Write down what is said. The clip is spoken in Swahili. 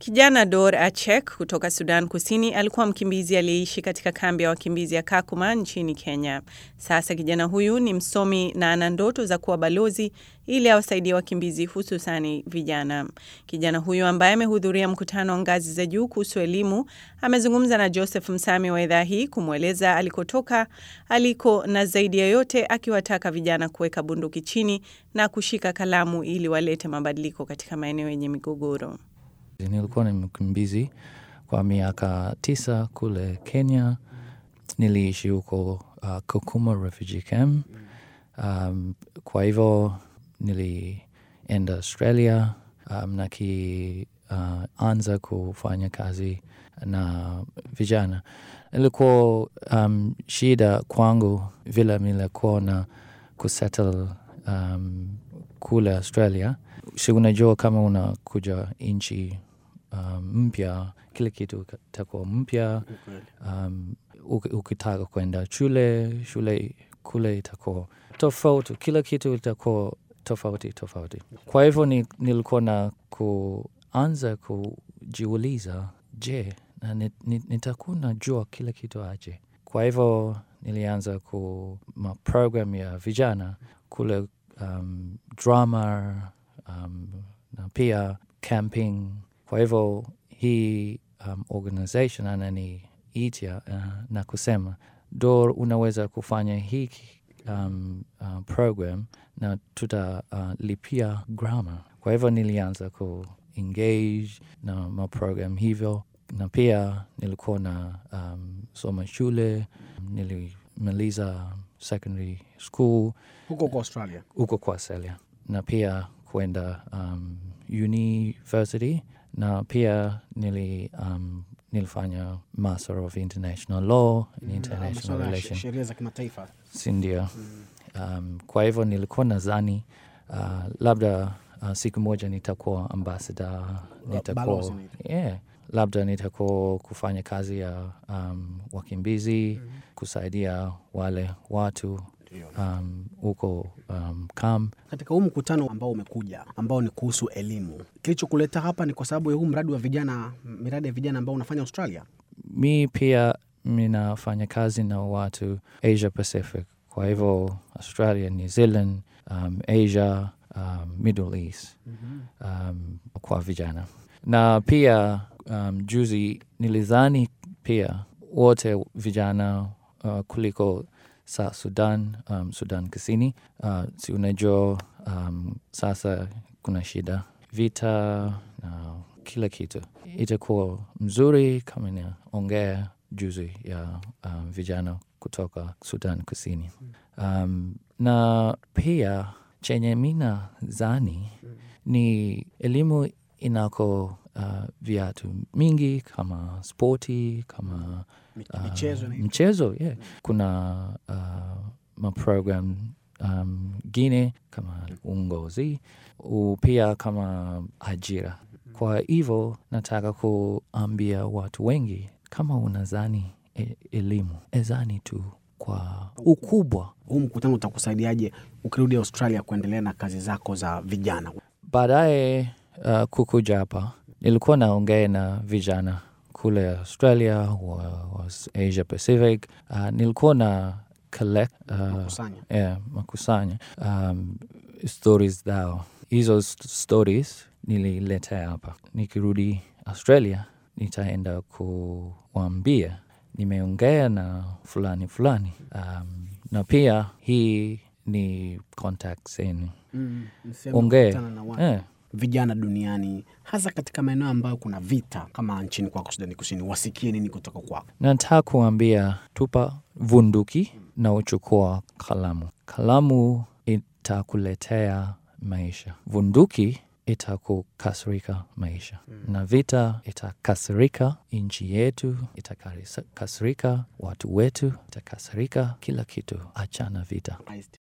Kijana Dor Achek kutoka Sudan Kusini alikuwa mkimbizi aliyeishi katika kambi ya wakimbizi ya Kakuma nchini Kenya. Sasa kijana huyu ni msomi na ana ndoto za kuwa balozi ili awasaidie wakimbizi hususani vijana. Kijana huyu ambaye amehudhuria mkutano wa ngazi za juu kuhusu elimu amezungumza na Joseph Msami wa idhaa hii kumweleza alikotoka, aliko na zaidi ya yote akiwataka vijana kuweka bunduki chini na kushika kalamu ili walete mabadiliko katika maeneo yenye migogoro. Nilikuwa ni mkimbizi kwa miaka 9 kule Kenya. Niliishi huko Kakuma Refugee Camp. Kwa hivyo nilienda Australia na anza kufanya kazi na vijana. Ilikuwa shida kwangu vile nilikuwa na kusettle kule Australia. Si unajua kama unakuja nchi mpya, kila kitu itakuwa mpya. Ukitaka kwenda shule kule itakuwa tofauti, kila kitu itakuwa tofauti. Kwa hivyo nilikuwa na kuanza kujiuliza, je, na nitakuwa najua kila kitu aje? Kwa hivyo nilianza program ya vijana kule, drama, na pia camping. Kwa hivyo hii organization ananiitia na kusema, Dor, unaweza kufanya hii program na tutalipia grammar. Kwa hivyo nilianza engage na program hivyo, na pia nilikuwa na soma shule, nilimaliza secondary school huko kwa Australia. Huko kwa Australia. Na pia kwenda university, na pia nilifanya Master of International Law and International Relations. Sheria za kimataifa. Sindio. Kwa hivyo nilikuwa nadhani labda siku moja nitakuwa ambassador, nitakuwa labda nitakuwa kufanya kazi ya wakimbizi, kusaidia wale watu huko camp. Katika huu mkutano ambao umekuja, ambao ni kuhusu elimu, kilichokuleta hapa ni kwa sababu ya huu miradi ya vijana ambao unafanya Australia? Mi pia ninafanya kazi na watu Asia Pacific. Kwa hivyo Australia, New Zealand, Asia, Middle East, kwa vijana. Na pia juzi nilidhani pia wote vijana kuliko Sudan Kusini. Si unajua sasa kuna shida, vita na kila kitu. Itakuwa mzuri kama naongea juzi ya vijana kutoka Sudan Kusini. Na pia chenye mina zani ni elimu inako viatu mingi kama sporti, kama michezo. Kuna maprogram gine kama uongozi, pia kama ajira. Kwa hivyo nataka kuambia watu wengi, kama unazani elimu, ezani tu kwa ukubwa. Huu mkutano utakusaidiaje ukirudi Australia kuendelea na kazi zako za vijana? Baadaye kukuja hapa, nilikuwa naongea na vijana kule Australia, Asia Pacific. Nilikuwa na makusanya stories zao. Hizo stories nililetea hapa. Nikirudi Australia, nitaenda kuwaambia nimeongea na fulani. Na pia hii ni contact zenu. Ongea. Vijana duniani, hasa katika maeneo ambayo kuna vita kama nchini kwako Sudan Kusini, wasikie nini kutoka kwako? Nataka kuambia, tupa bunduki na uchukua kalamu. Kalamu itakuletea maisha. Bunduki itakukasirika maisha. Na vita itakasirika nchi yetu, itakasirika watu wetu, itakasirika kila kitu. Achana vita.